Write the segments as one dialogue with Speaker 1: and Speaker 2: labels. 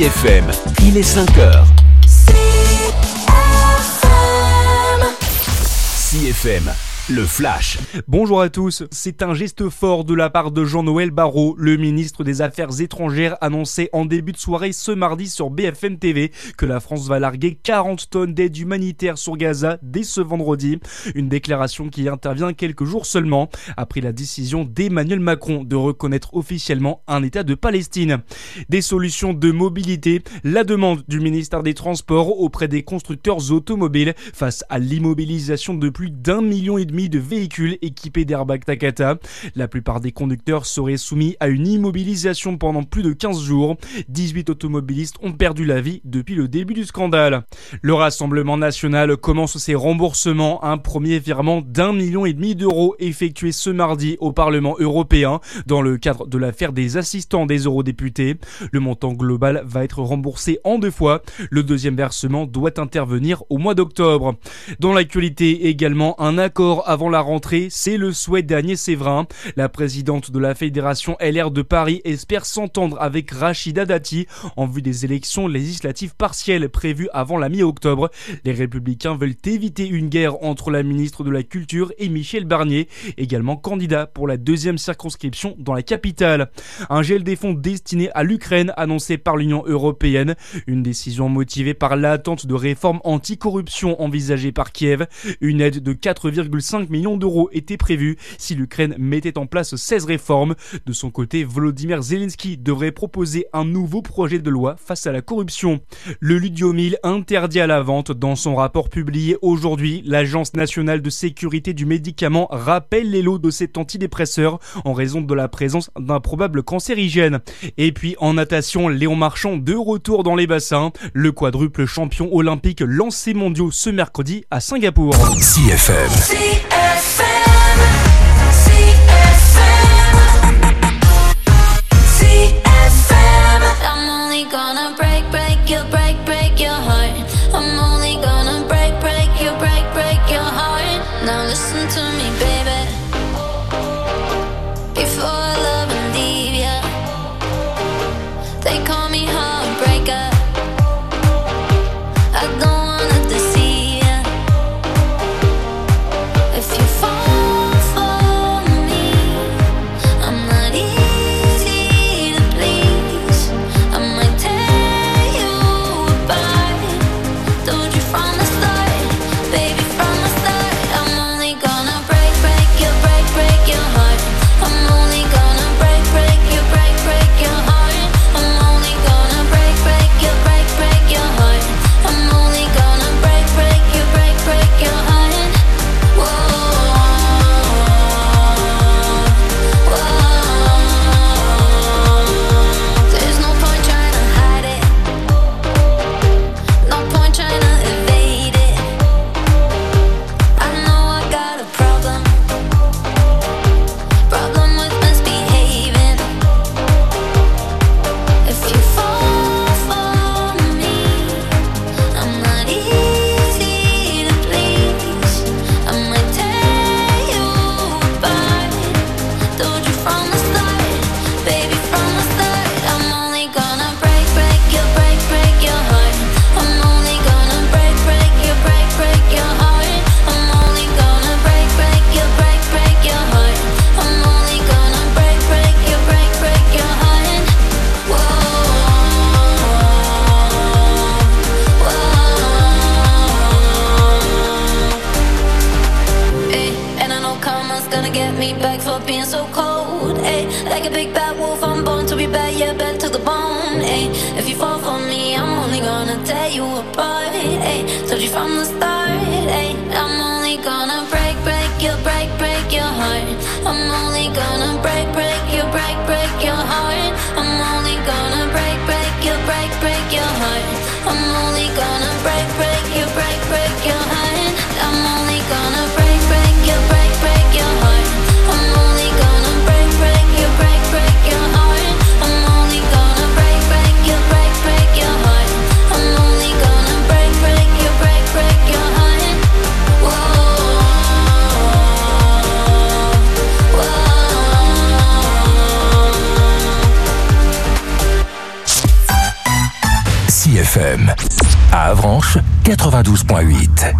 Speaker 1: CFM, il est 5h. CFM, le Flash.
Speaker 2: Bonjour à tous, c'est un geste fort de la part de Jean-Noël Barrot. Le ministre des Affaires étrangères annonçait en début de soirée ce mardi sur BFM TV que la France va larguer 40 tonnes d'aide humanitaire sur Gaza dès ce vendredi. Une déclaration qui intervient quelques jours seulement après la décision d'Emmanuel Macron de reconnaître officiellement un État de Palestine. Des solutions de mobilité, la demande du ministère des Transports auprès des constructeurs automobiles face à l'immobilisation de plus d'1,5 million de véhicules équipés d'airbags Takata. La plupart des conducteurs seraient soumis à une immobilisation pendant plus de 15 jours. 18 automobilistes ont perdu la vie depuis le début du scandale. Le Rassemblement national commence ses remboursements. Un premier virement d'1,5 million d'euros effectué ce mardi au Parlement européen dans le cadre de l'affaire des assistants des eurodéputés. Le montant global va être remboursé en 2 fois. Le deuxième versement doit intervenir au mois d'octobre. Dans l'actualité également, un accord avant la rentrée, c'est le souhait d'Agnès Séverin. La présidente de la Fédération LR de Paris espère s'entendre avec Rachida Dati en vue des élections législatives partielles prévues avant la mi-octobre. Les Républicains veulent éviter une guerre entre la ministre de la Culture et Michel Barnier, également candidat pour la 2e circonscription dans la capitale. Un gel des fonds destinés à l'Ukraine annoncé par l'Union européenne. Une décision motivée par l'attente de réformes anticorruption envisagées par Kiev. Une aide de 4,5 millions d'euros était prévue si l'Ukraine mettait en place 16 réformes. De son côté, Volodymyr Zelensky devrait proposer un nouveau projet de loi face à la corruption. Le ludiomil interdit à la vente. Dans son rapport publié aujourd'hui, l'Agence nationale de sécurité du médicament rappelle les lots de cet antidépresseur en raison de la présence d'un probable cancérigène. Et puis en natation, Léon Marchand de retour dans les bassins. Le quadruple champion olympique lancé mondiaux ce mercredi à Singapour.
Speaker 1: CFM.
Speaker 3: Now listen to me, baby. Before I love and leave ya, they call me heartbreaker. I don't wanna deceive ya. If you fall for me, I'm not easy to please. I might tear you apart. Told you from the start, baby, from the start. I'm only gonna break your heart. I'm only gonna break your heart. I'm only gonna break your heart. I'm only gonna break your heart. Whoa, whoa. There's no point trying to hide it. No point trying to evade it. I know I got a problem with misbehaving. If you fall for me, I'm not easy to please. I might tear you apart. Told you from the start, baby, from the start. I'm only gonna break your heart. I'm only gonna break your heart. I'm only gonna break your heart. I'm only gonna break your heart. Whoa, whoa. Hey, and I know karma's gonna get me back for being so cold. Hey, like a big bad wolf, I'm born to be bad, yeah, bad to the bone. Hey, if you fall for me, I'm only gonna tear you apart. Hey, told you from the start. Hey, I'm only gonna break your heart. I'm only gonna break your heart. I'm only gonna break your heart. I'm only gonna break your heart. I'm only gonna break your heart. I'm only gonna break your heart. I'm only gonna break your heart. I'm only gonna break your heart. Whoa, whoa.
Speaker 1: Avranches, 92.8.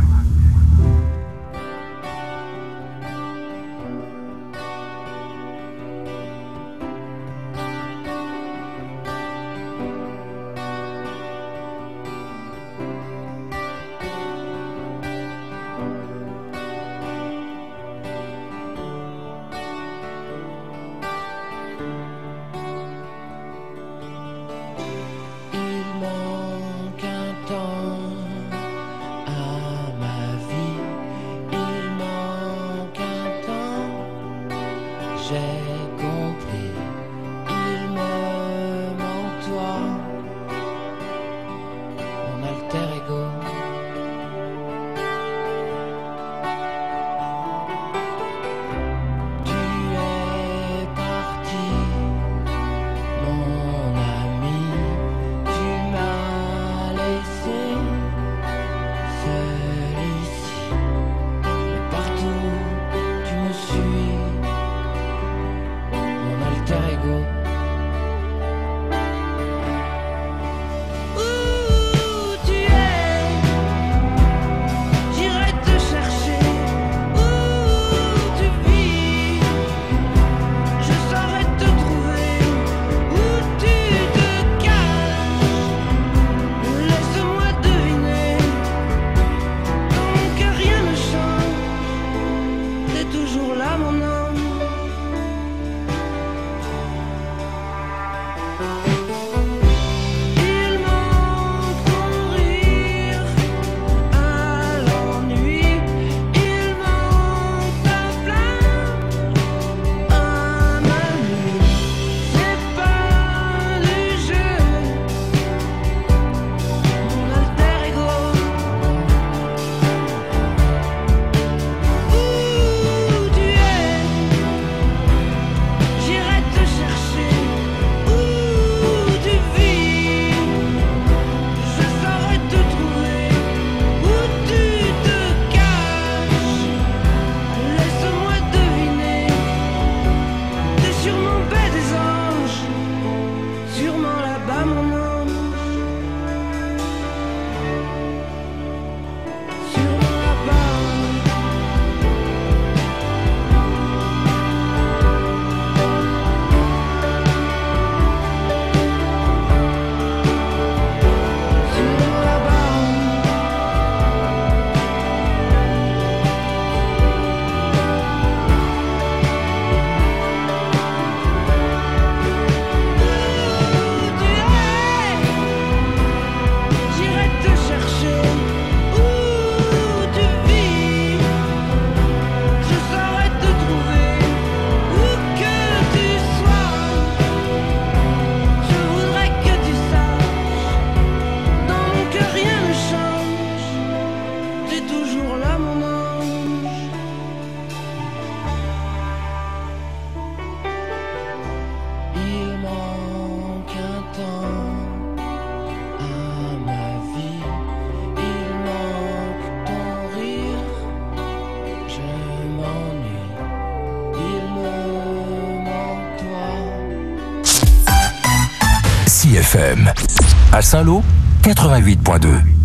Speaker 1: CFM. À Saint-Lô, 88.2.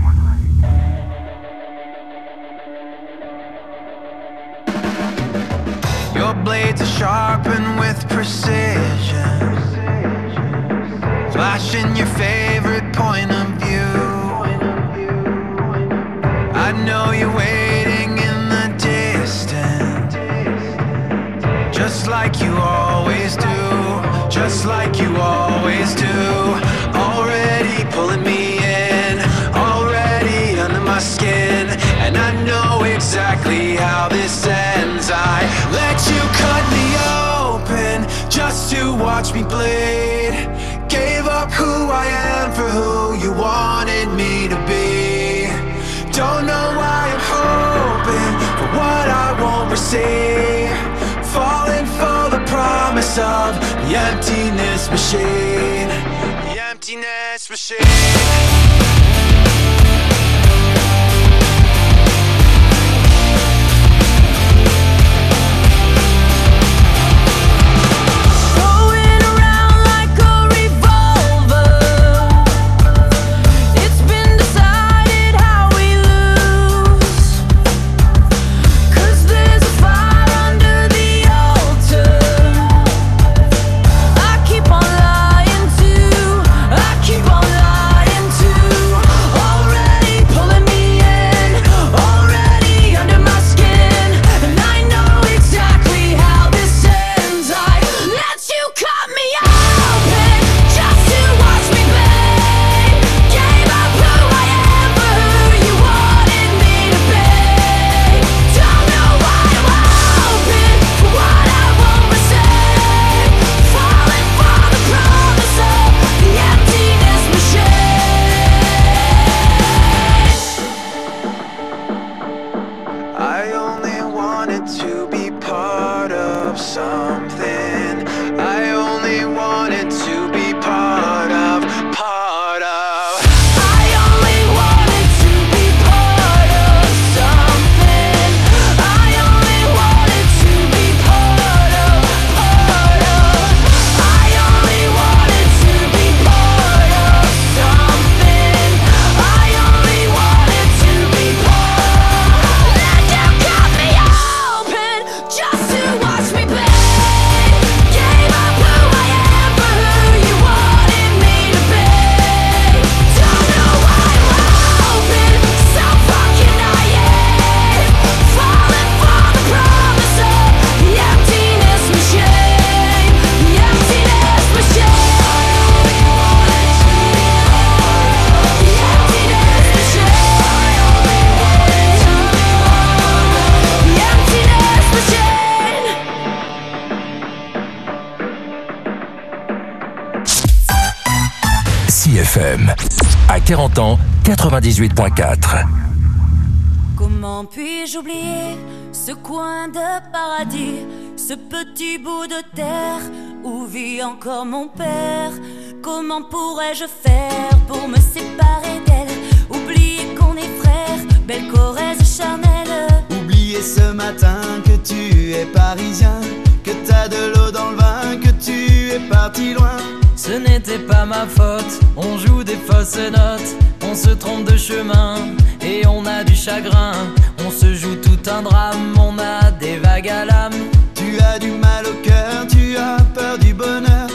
Speaker 4: Your blades are sharpened with precision, flashing your favorite point of view. I know you're waiting in the distance, just like you always do, just like you always do. Already pulling me in, already under my skin, and I know exactly how this ends. I let you cut me open just to watch me bleed. Gave up who I am for who you wanted me to be. Don't know why I'm hoping for what I won't receive. Falling for the promise of the emptiness machine. The emptiness machine.
Speaker 5: It's been decided
Speaker 1: FM. À 40 ans, 98.4.
Speaker 5: Comment puis-je oublier ce coin de paradis, ce petit bout de terre où vit encore mon père? Comment pourrais-je faire pour me séparer d'elle? Oublier qu'on est frères, belle Corrèze charnelle.
Speaker 6: Oublier ce matin que tu es parisien, que t'as de l'eau dans le vin, que tu es parti loin.
Speaker 7: Ce n'était pas ma faute, on joue des fausses notes, on se trompe de chemin et on a du chagrin. On se joue tout un drame, on a des vagues à l'âme.
Speaker 6: Tu as du mal au cœur, tu as peur du bonheur.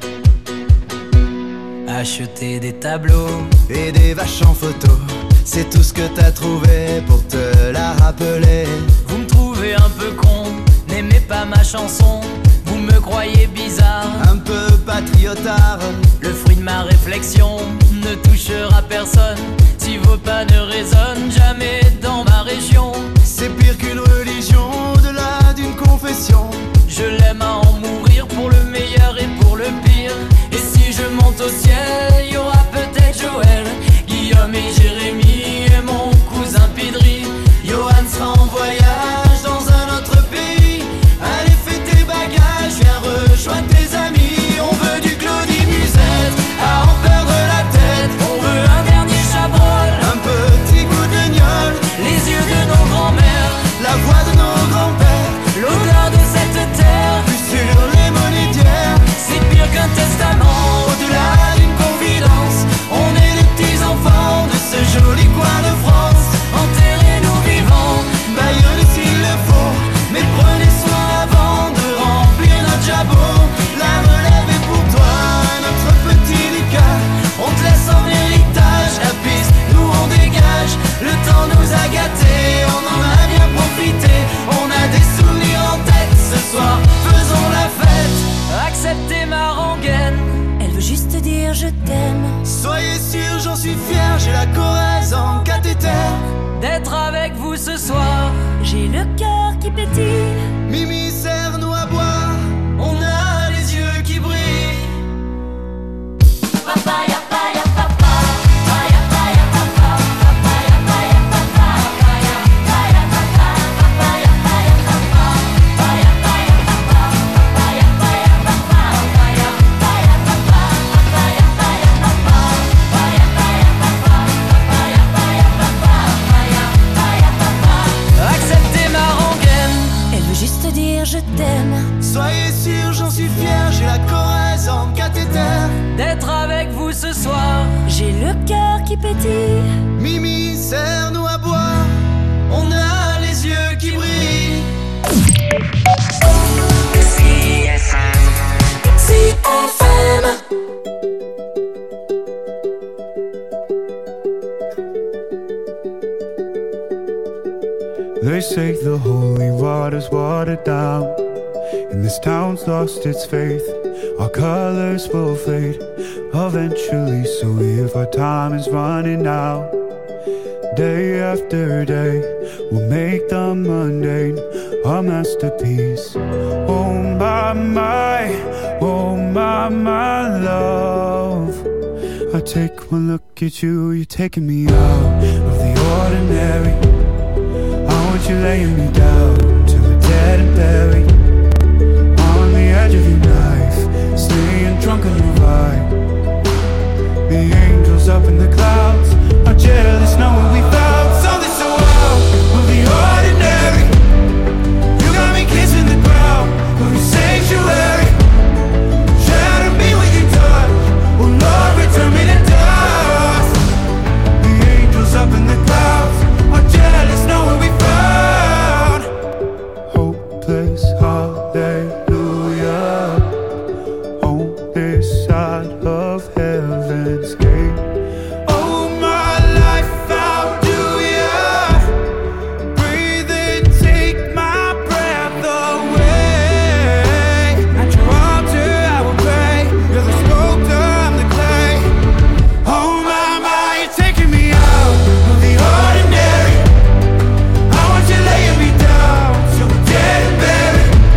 Speaker 7: Acheter des tableaux
Speaker 6: et des vaches en photo, c'est tout ce que t'as trouvé pour te la rappeler.
Speaker 7: Vous me trouvez un peu con, n'aimez pas ma chanson. Vous me croyez bizarre,
Speaker 6: un peu patriotard.
Speaker 7: Le fruit de ma réflexion ne touchera personne. Si vos pas ne résonnent jamais dans ma région,
Speaker 6: c'est pire qu'une religion, au-delà d'une confession.
Speaker 7: Je l'aime à en mourir pour le meilleur et pour le pire. Et si je monte au ciel, y aura peut-être Joël, Guillaume et Jérémy et mon cousin Pidri.
Speaker 6: Johan sera en voyage dans un autre pays. Allez fais tes bagages, viens rejoindre tes amis. On veut du Claudie Musette, à en perdre la tête.
Speaker 7: On veut un dernier Chabrol,
Speaker 6: un petit coup de gnôle,
Speaker 7: les yeux de nos grands-mères,
Speaker 6: la voix de nos grands-pères,
Speaker 7: l'odeur de cette terre,
Speaker 6: plus sur les monnaies d'hier.
Speaker 7: C'est pire qu'un testament,
Speaker 6: au-delà d'une confidence. On est les petits enfants de ce joli coin de France.
Speaker 7: Enterrez-nous vivants,
Speaker 6: baillonnez s'il le faut, mais prenez soin avant de remplir notre jabot. La relève est pour toi, notre petit Lucas. On te laisse en héritage la piste, nous on dégage. Le temps nous a gâtés, on en a bien profité. On a des souvenirs en tête, ce soir faisons la fête.
Speaker 7: Acceptez ma rengaine,
Speaker 5: elle veut juste dire je t'aime.
Speaker 6: Soyez sûr, j'en suis fier, j'ai la Corrèze en cathéter.
Speaker 7: D'être avec vous ce soir,
Speaker 5: j'ai le cœur qui pétille.
Speaker 6: Mimi, serre-nous à boire, on a les yeux qui brillent.
Speaker 5: Papaya, papaya, papa, papaya, papaya, papa, papaya, papaya, papa, papaya, papaya, papa, papaya, papaya, papa, papaya, papaya, papa, papaya, papaya, papa, papaya, papaya, papa, papaya, papaya, papa, papaya, papaya, papa, papaya, papaya, papa, papaya, papaya, papa.
Speaker 7: Acceptez ma rengaine,
Speaker 5: elle veut juste dire je t'aime.
Speaker 6: Soyez sûr, j'en suis fier, j'ai la Corrèze en cathéter.
Speaker 7: D'être avec vous ce soir,
Speaker 5: j'ai le cœur qui pétille.
Speaker 6: Mimi, serre-nous à boire, on a les yeux qui brillent.
Speaker 5: CFM.
Speaker 8: They say the holy water's watered down, and this town's lost its faith. Our colors will fade eventually, so if our time is running out, day after day, we'll make the mundane our masterpiece. Oh my, oh my love. I take one look at you, you're taking me out of the ordinary. I want you laying me down to a dead and buried on the edge of your knife, staying drunk on your vibe. The angels up in the clouds are jealous knowing we found something so wild of the ordinary. You got me kissing the ground of your sanctuary. Shatter me with your touch, oh Lord, return me to dust. The angels up in the clouds are jealous knowing we found hopeless hallelujah on this side of heaven's gate. Oh my life, how do ya breathe and take my breath away? At your altar I will pray, you're the sculptor, I'm the clay. Oh my, you're taking me out of the ordinary. I want you laying me down till we're dead and buried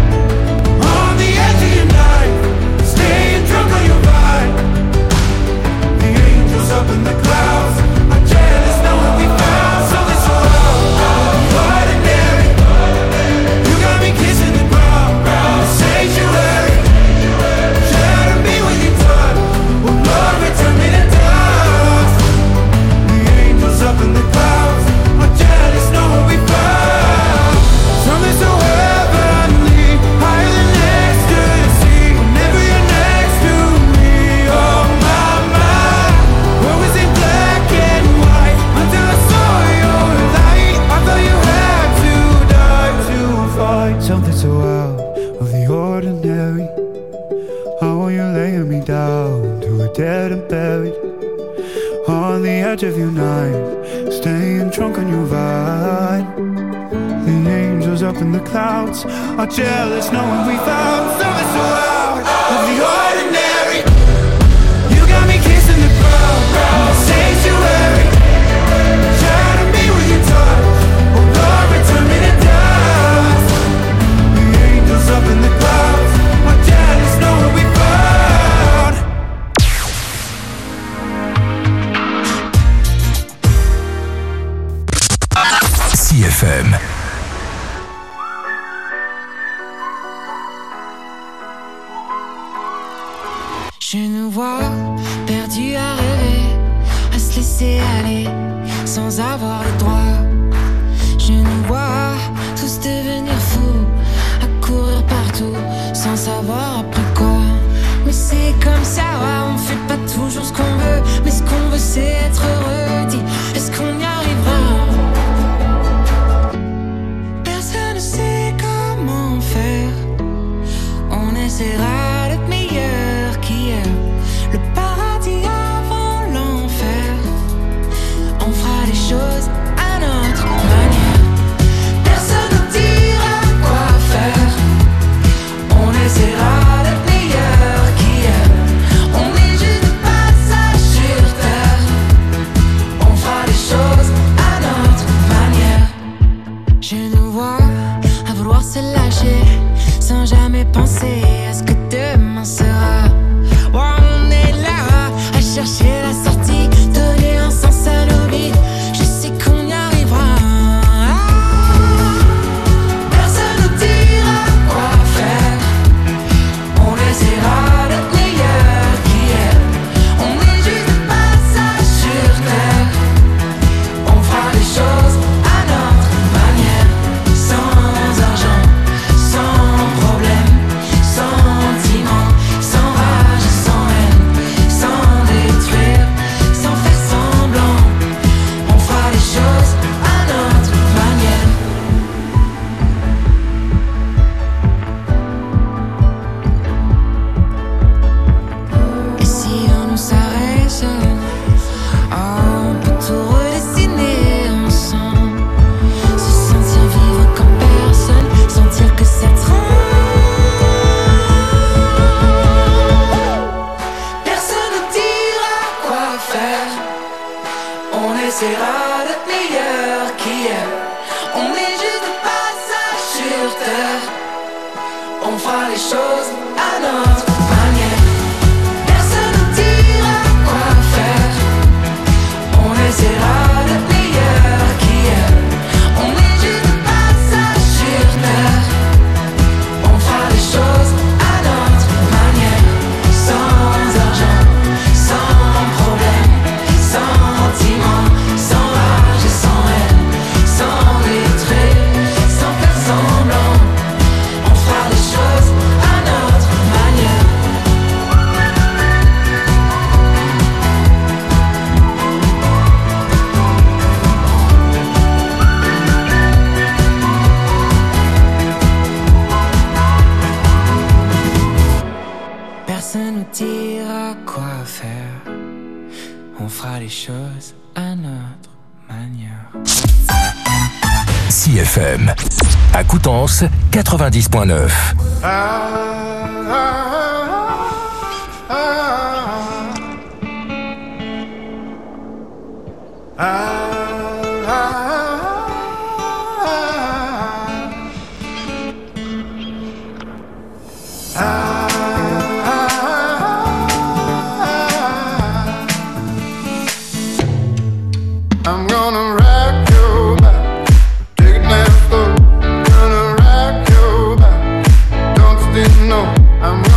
Speaker 8: something so out of the ordinary. How are you laying me down to a dead and buried on the edge of your night, staying drunk on your vine. The angels up in the clouds are jealous knowing we found something so out of the ordinary. You got me kissing the ground, sanctuary. Shatter me with your touch, oh Lord, return me to dust. The angels up in the clouds are jealous knowing we found.
Speaker 1: CFM.
Speaker 9: Je nous vois perdus à rêver, à se laisser aller sans avoir le droit. Je nous vois tous devenir fous, à courir partout sans savoir après quoi. Mais c'est comme ça, ouais, on fait pas toujours ce qu'on veut, mais ce qu'on veut c'est être heureux. Dis, est-ce qu'on y arrivera? Personne ne sait comment faire. On essaiera d'être meilleur qu'hier. Le paradis avant l'enfer. On fera les choses à notre manière. Personne ne dira quoi faire. On essaiera d'être meilleur qu'hier. On est juste de passage sur terre. On fera les choses à notre manière. Je nous vois à vouloir se lâcher sans jamais penser à ce que demain sera. Ouais, on est là à chercher la sortie, donner un sens à nos vies. Je sais qu'on y arrivera. Personne ne dira quoi faire. On essaiera d'être meilleur qu'hier. On est juste de passage sur terre. On fera les choses à notre manière. Sans argent, sans problème, sentiment, sans rage et sans haine, sans détruire, sans faire semblant. On fera les choses à notre manière. Et si on nous s'arrête, on peut tout redessiner ensemble. Se sentir vivre comme personne, sentir que ça tremble. Personne ne dira quoi faire. On essaiera d'être meilleur qu'hier. On est juste de passage sur terre. On fera les choses à notre manière. Personne ne dira quoi faire. On essaiera d'être meilleur qu'hier. On est juste de passage sur terre. On fera les choses à notre manière. Sans argent, sans problème, sentiment, sans rage et sans haine, sans détruire, sans faire semblant. On fera les choses à notre manière. Personne nous dira quoi faire. On fera les choses à notre manière.
Speaker 1: CFM. À Coutances, 90.9.
Speaker 6: I'm gonna rock your back, take it down slow. Gonna rock your back, don't you no. I'm gonna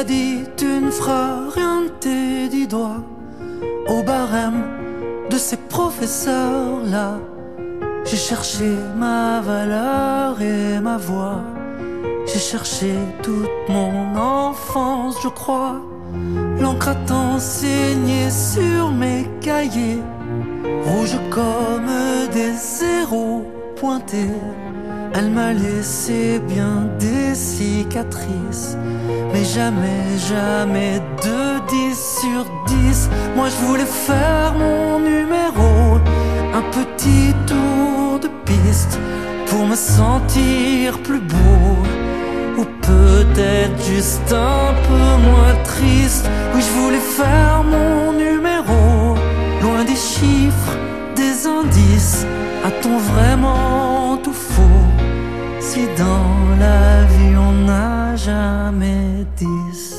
Speaker 6: dit tu ne feras rien de tes 10 doigts au barème de ces professeurs-là. J'ai cherché ma valeur et ma voix. J'ai cherché toute mon enfance, je crois. L'encre a enseigné sur mes cahiers, rouge comme des zéros pointés. Elle m'a laissé bien des cicatrices, mais jamais, jamais de 10 sur 10. Moi je voulais faire mon numéro, un petit tour de piste pour me sentir plus beau, ou peut-être juste un peu moins triste. Oui, je voulais faire mon numéro, loin des chiffres, des indices. A-t-on vraiment tout faux si dans la vie on n'a jamais 10?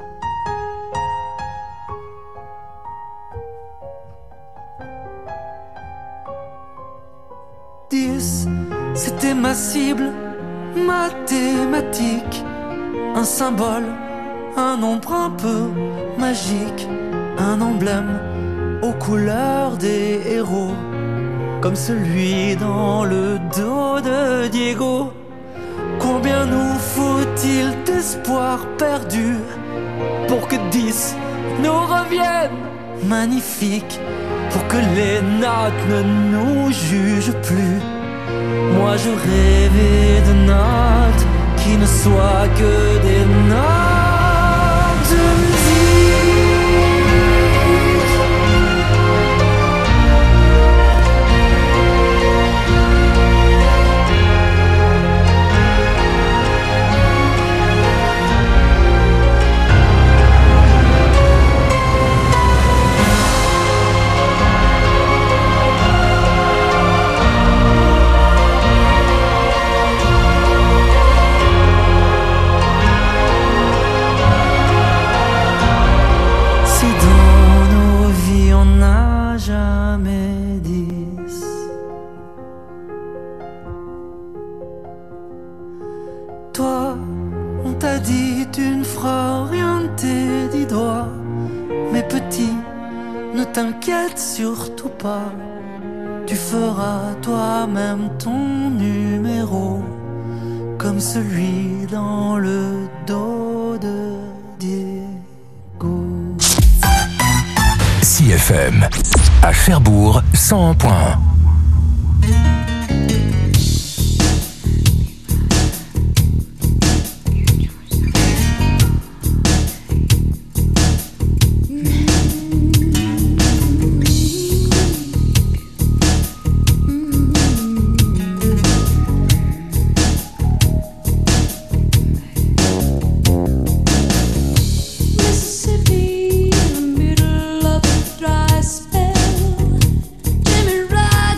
Speaker 6: C'était ma cible mathématique, un symbole, un nombre un peu magique, un emblème aux couleurs des héros, comme celui dans le dos de Diego. Combien nous faut-il d'espoir perdu pour que 10 nous reviennent magnifiques, pour que les notes ne nous jugent plus? Moi je rêvais de notes qui ne soient que des notes de musique. Jamais 10. Toi, on t'a dit tu ne feras rien de tes 10 doigts, mais petit, ne t'inquiète surtout pas, tu feras toi-même ton numéro, comme celui dans le dos de Diego.
Speaker 1: CFM à Cherbourg 101.1.
Speaker 5: Mississippi, in the middle of a dry spell. Jimmy Ride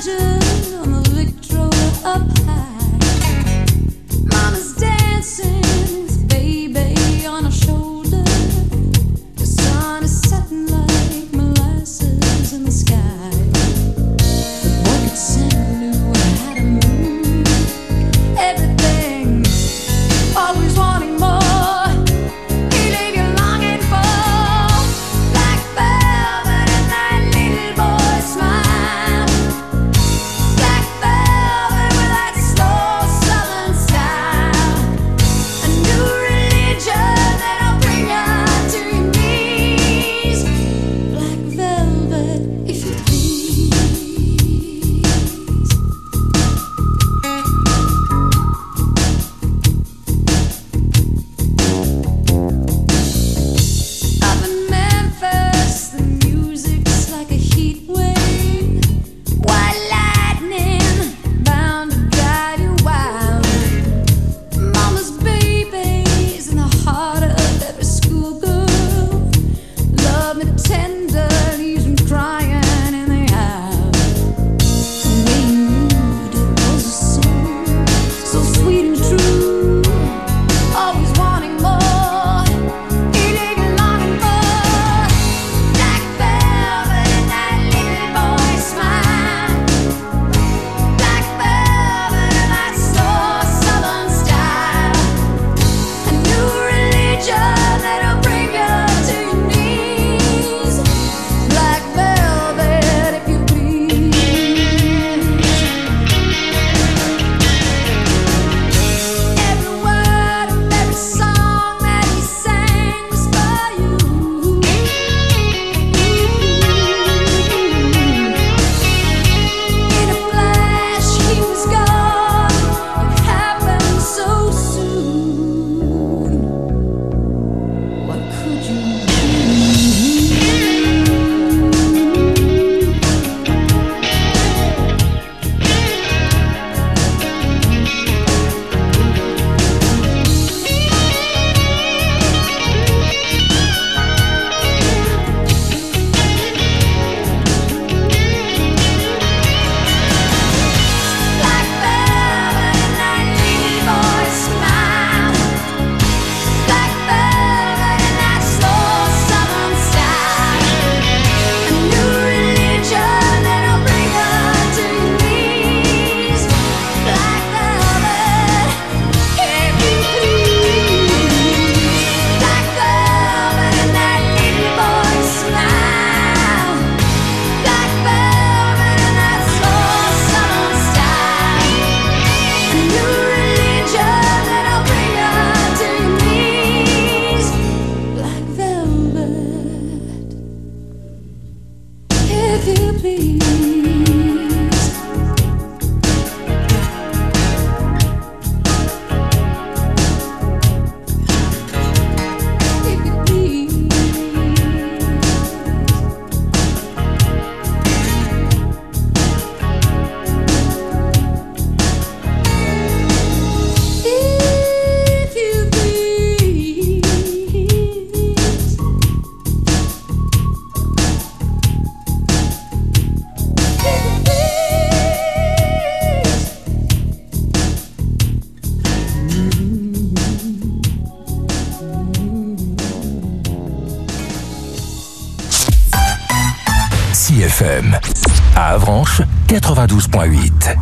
Speaker 1: Avranches, 92.8.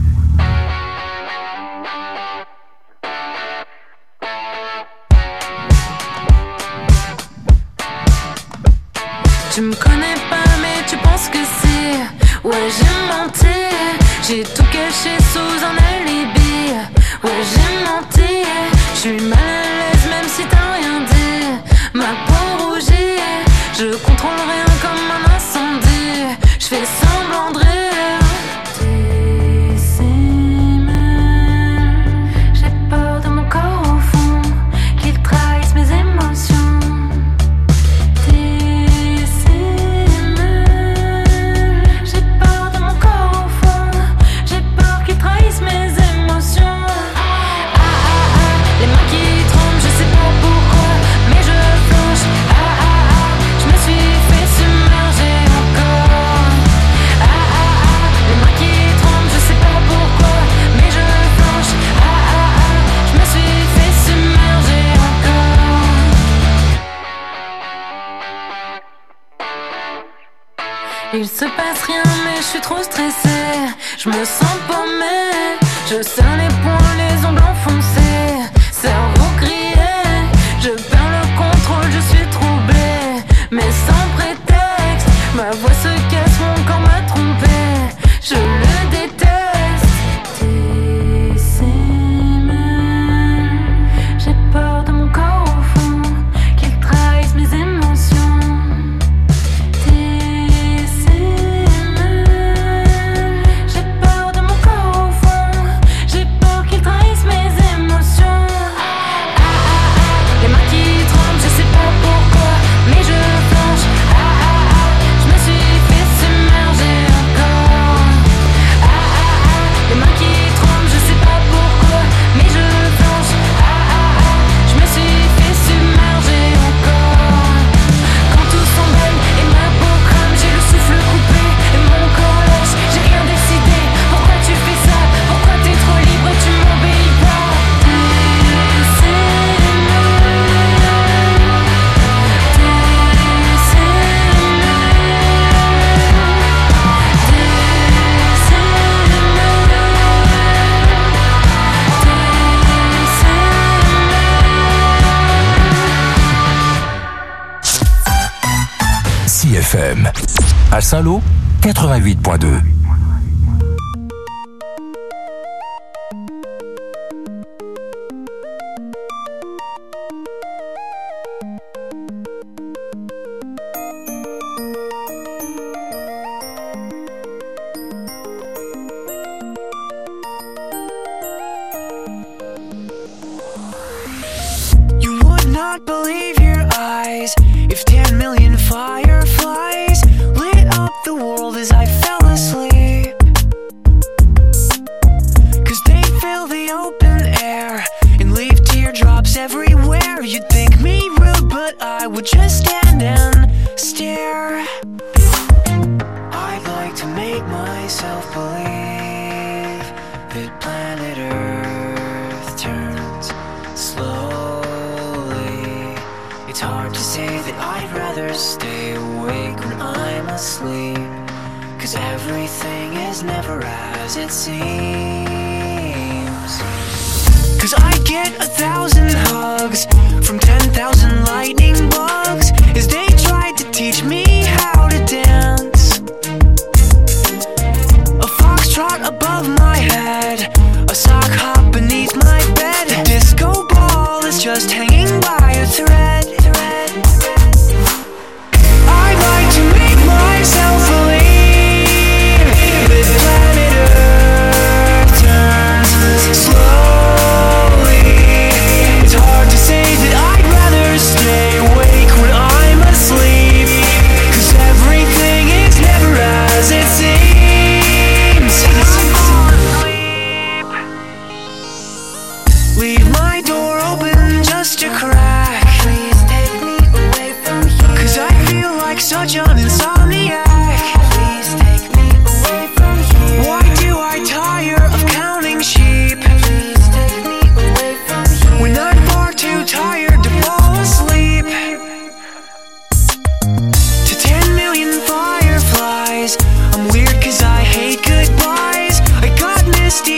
Speaker 9: Tu me connais pas mais tu penses que c'est. Ouais j'ai menti. J'ai tout caché sous un alibi. Ouais j'ai menti. J'suis mal à l'aise même si t'as rien dit. Ma peau rougit. Je contrôle rien comme un incendie. J'fais semblant de rire. Dissimule. J'ai peur de mon corps au fond, qu'il trahisse mes émotions. Il se passe rien mais je suis trop stressée. Je me sens paumée. Je serre les poings, les ongles enfoncés. Cerveau grillé. Je perds le contrôle, je suis troublée. Mais sans prétexte. Ma voix se casse, mon corps m'a trompée. Je le déteste. Dissimule. J'ai peur de mon corps au fond, qu'il trahisse mes émotions.
Speaker 1: FM. À Saint-Lô, 88.2.
Speaker 6: You would not believe your eyes if 10 million fireflies lit up the world as I fell asleep. 'Cause they fill the open air and leave teardrops everywhere. You'd think me rude, but I would just stand and stare. I'd like to make myself believe that planet Earth turns slowly. It's hard to say that I'd rather stay awake when I'm asleep, 'cause everything is never as it seems. 'Cause I get 1,000 hugs from 10,000 lightning bugs as they tried to teach me how to dance. A foxtrot above my head, a sock hop beneath my bed. A disco ball is just hanging by a thread. I'd like to make myself believe that planet Earth turns slowly. It's hard to say that I'd rather stay awake when I'm asleep, 'cause everything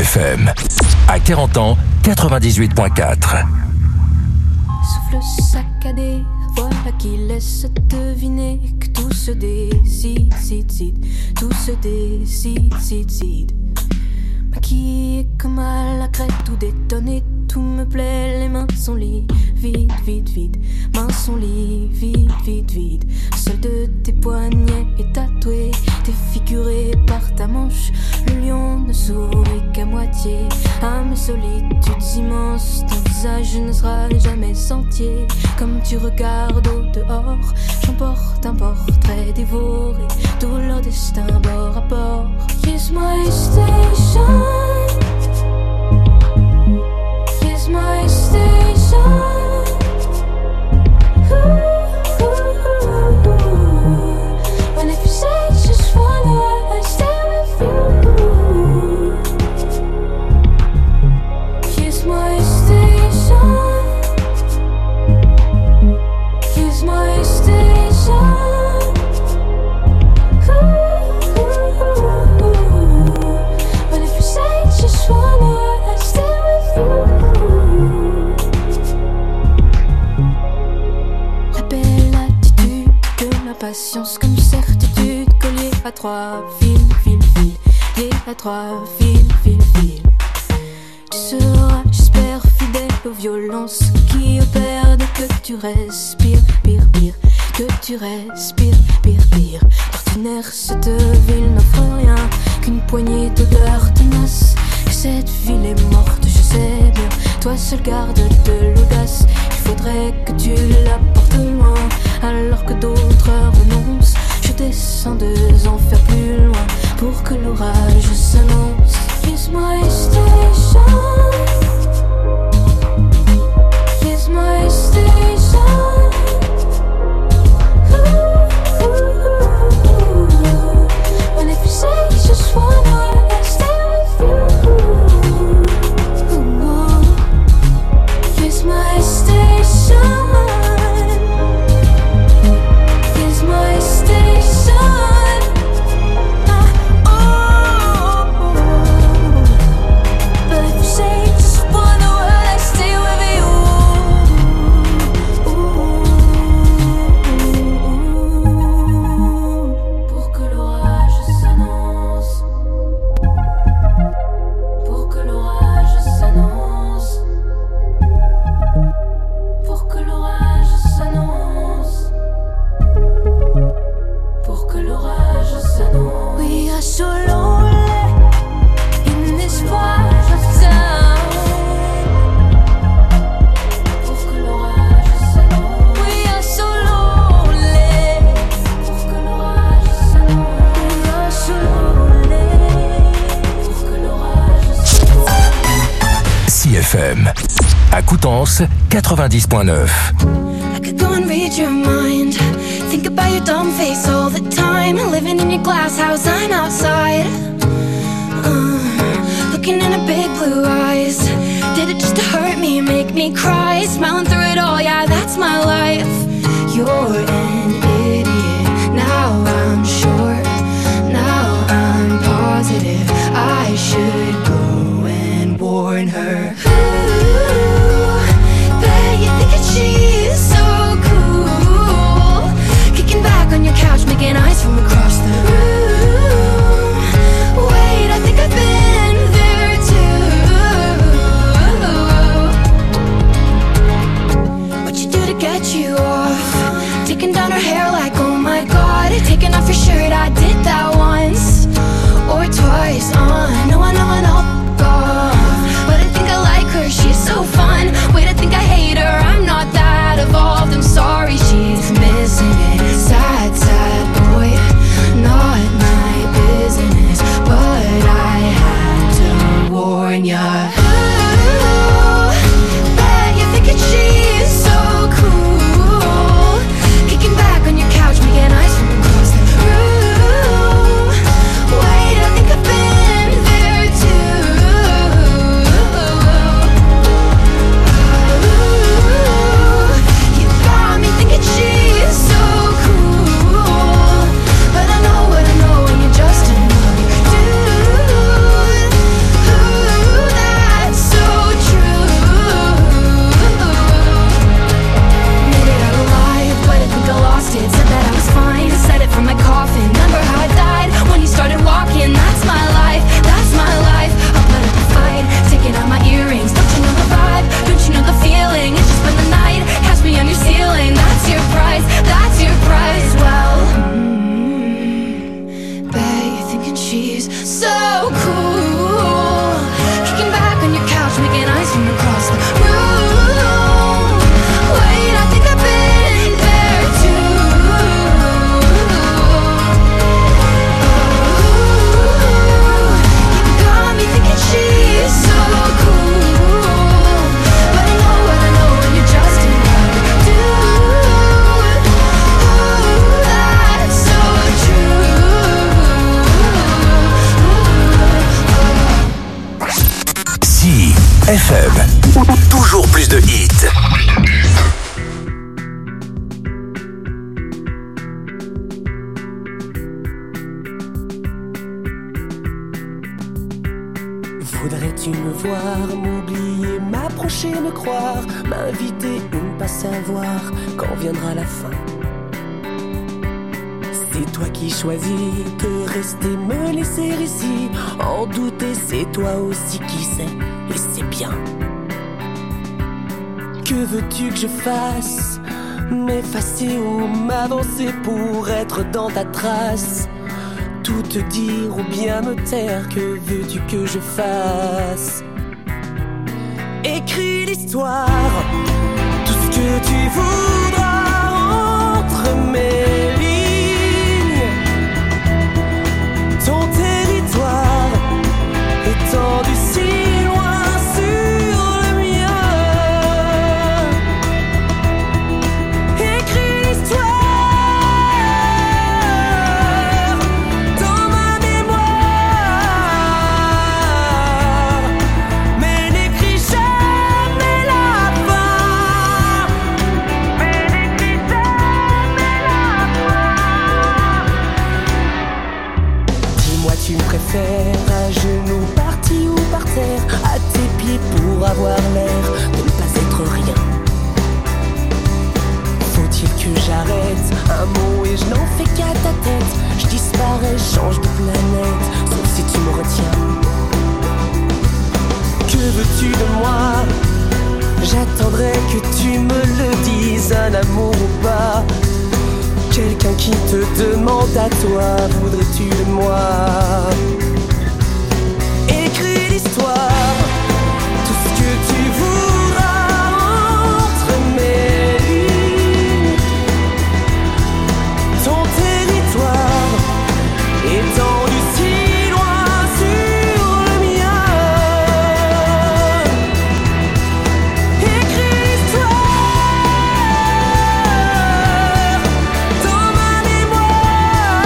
Speaker 1: CFM. À 40 ans, 98.4.
Speaker 10: Souffle saccadé, voilà qui laisse deviner que tout se décide, tout se décide. Maquillée comme à la crête, tout détonné, tout me plaît, les mains sont liées, vide, mains sont liées, vide. Seul de tes poignets est tatoué, défiguré par ta manche. Le lion ne sourit qu'à moitié à mes solitudes immenses. Ton visage ne sera jamais entier. Comme tu regardes au dehors, j'emporte un portrait dévoré, tout leur destin bord à bord. Here's my station. Here's my station. And if you say just one word, I stay with you. Here's my station. Here's my station. And if you say just one word, I stay with you. La belle attitude de la patience comme certitude collée à trois fils, liée à trois fils. Tu seras, j'espère, fidèle aux violences qui opèrent dès que tu respires, pire, que tu respires, pire. L'ordinaire, cette ville n'offre rien qu'une poignée d'odeurs tenaces. Et cette ville est morte, je sais bien. Toi seul garde de l'audace. Il faudrait que tu la portes loin, alors que d'autres renoncent. Je descends 2 enfers plus loin pour que l'orage s'annonce. Here's my station. Here's my station. And if you say just one word, I stay with you. Here's my station. Here's my station. But if you say just one word, I stay with you. Pour que l'orage s'annonce. Pour que l'orage s'annonce. Pour que l'orage s'annonce. Pour que l'orage s'annonce. We are so lonely in this part of town. Pour que l'orage s'annonce. We are so lonely. Pour que l'orage s'annonce. We are so lonely. Pour que l'orage s'annonce.
Speaker 1: CFM. À Coutances, 90.9.
Speaker 9: I could go and read your mind. Think about your dumb face all the time. Living in your glass house, I'm outside. Looking in her big blue eyes. Did it just to hurt me, make me cry? Smiling through it all, yeah, that's my life. You're an idiot, now I'm sure. Now I'm positive I should go and warn her. Bet you think that she's so cool. Kicking back on your couch, making eyes from across the room. Wait, I think I've been there too. What you do to get you off? Taking down her
Speaker 1: FM. Toujours plus de hits.
Speaker 11: Voudrais-tu me voir, m'oublier, m'approcher, me croire, m'inviter ou ne pas savoir quand viendra la fin? C'est toi qui choisis de rester, me laisser ici, en douter, c'est toi aussi qui sais, et c'est bien. Que veux-tu que je fasse? M'effacer ou m'avancer pour être dans ta trace? Tout te dire ou bien me taire, que veux-tu que je fasse? Écris l'histoire, tout ce que tu voudras entre mes lignes. Ton territoire étendu si loin sur le mien. Écris l'histoire dans ma mémoire, mais n'écris jamais la fin. Mais n'écris jamais la fin. Dis-moi, tu me préfères à genoux, parti ou par terre, à tes pieds pour avoir l'air de ne pas être rien? Faut-il que j'arrête un mot et je n'en fais qu'à ta tête? Je disparais, change de planète, sauf si tu me retiens. Que veux-tu de moi? J'attendrai que tu me le dises, un amour ou pas. Quelqu'un qui te demande à toi, voudrais-tu de moi? Écris l'histoire, tout ce que tu voudras entre mes lignes. Ton territoire étendu si loin sur le mien. Écris l'histoire dans ma mémoire,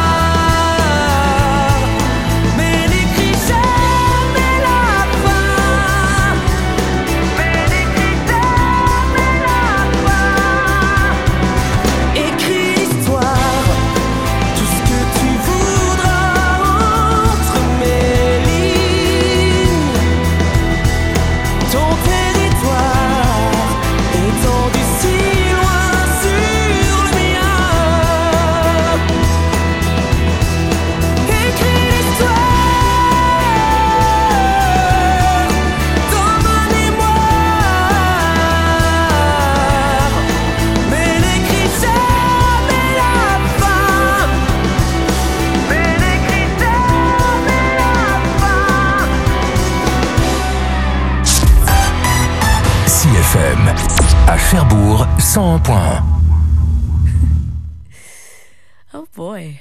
Speaker 11: mais n'écris jamais la fin. Mais n'écris jamais la fin. Écris l'histoire, tout ce que tu voudras entre mes lignes. Ton territoire étendu si loin sur le mien. Écris l'histoire dans ma mémoire, mais n'écris jamais la fin. Mais n'écris jamais la fin.
Speaker 1: CFM. À Cherbourg, 101.1.
Speaker 12: Oh boy.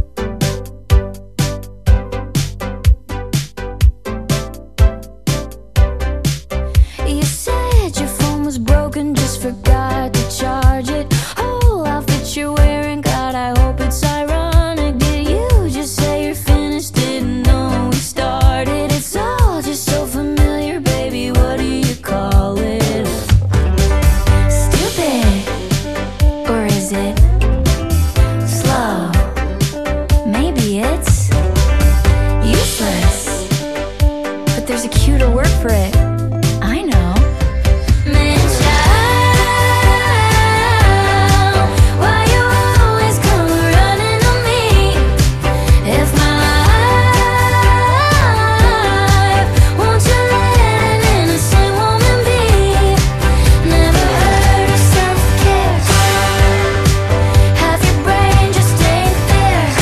Speaker 3: You said your phone was broken, just forgot to charge it. Whole outfit you're wearing, God, I hope it's ironic. Did you just say you're finished? Didn't know we started. It's all just so familiar, baby. What do you call it? Stupid, or is it slow? Maybe it's useless, but there's a cuter word for it. I know. Man, child, why you always come running to me? If my life, won't you let an innocent woman be? Never heard of self-care. Half your brain just ain't there.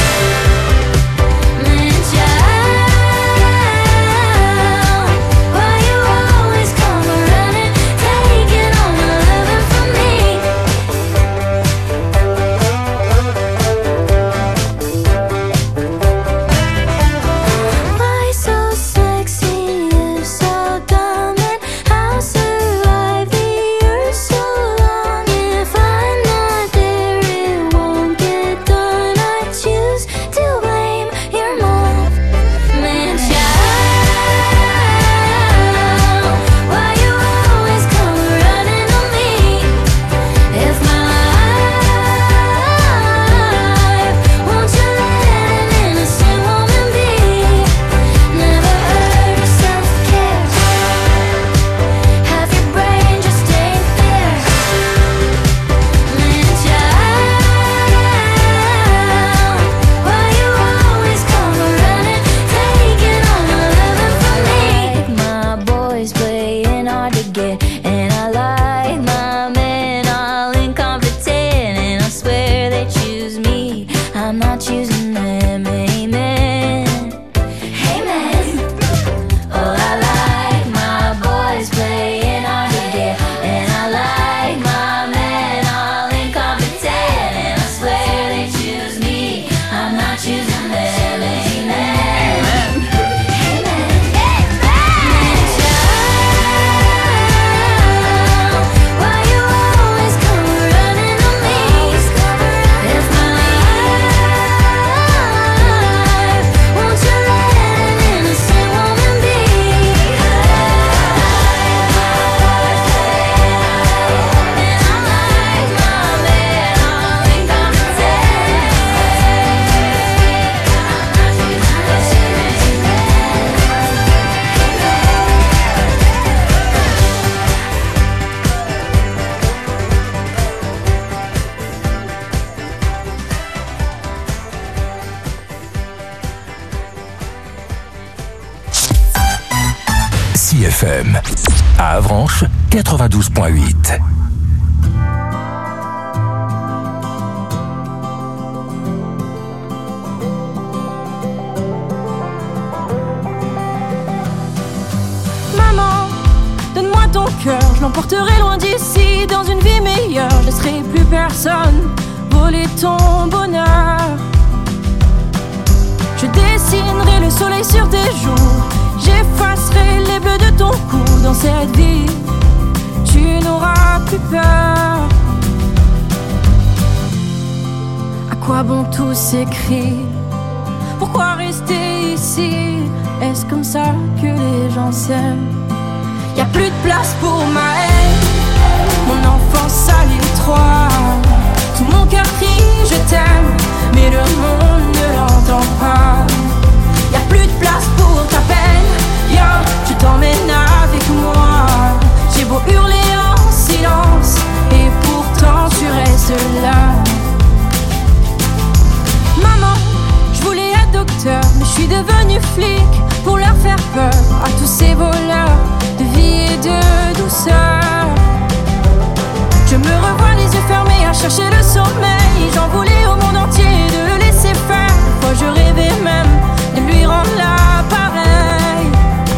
Speaker 3: Man, child, why you always
Speaker 1: CFM. À Avranches, 92.8.
Speaker 10: Maman, donne-moi ton cœur, je l'emporterai loin d'ici, dans une vie meilleure. Je laisserai plus personne voler ton bonheur. Je dessinerai le soleil sur tes joues, j'effacerai les bleus de ton cou. Dans cette vie, tu n'auras plus peur. À quoi bon tous ces cris? Pourquoi rester ici? Est-ce comme ça que les gens s'aiment? Y'a plus de place pour ma haine, mon enfance à l'étroit. Tout mon cœur crie je t'aime, mais le monde ne l'entend pas. Y'a plus de place pour ta peine, viens, je t'emmène avec moi. J'ai beau hurler en silence, et pourtant tu restes là. Maman, je voulais être docteur, mais je suis devenue flic pour leur faire peur à tous ces voleurs de vie et de douceur. Je me revois les yeux fermés à chercher le sommeil. J'en voulais au monde entier de le laisser faire. Parfois je rêvais même de lui rendre l'appareil.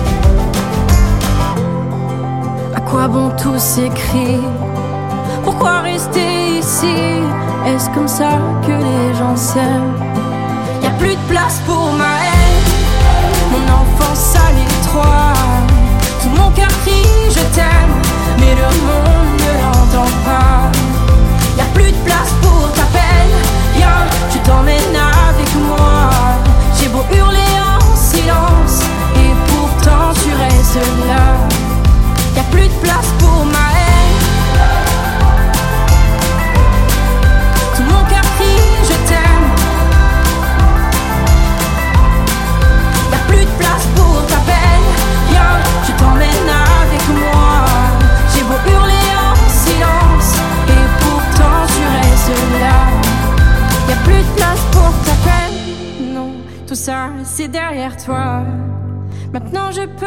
Speaker 10: À quoi bon tous ces cris? Pourquoi rester ici? Est-ce comme ça que les gens s'aiment? Y'a plus de place pour ma haine, mon enfance à l'étroit. Tout mon cœur crie je t'aime, mais le monde ne l'entend pas. Y'a plus de place pour ta peine, viens, je t'emmène avec moi. J'ai beau hurler en silence, et pourtant tu restes là. Y'a plus de place pour ma haine, tout mon cœur crie je t'aime. Y'a plus de place pour ta peine, viens, je t'emmène avec moi. J'ai beau hurler en silence, et pourtant tu restes là. Y'a plus de place pour ta peine, non, tout ça c'est derrière toi. Maintenant je peux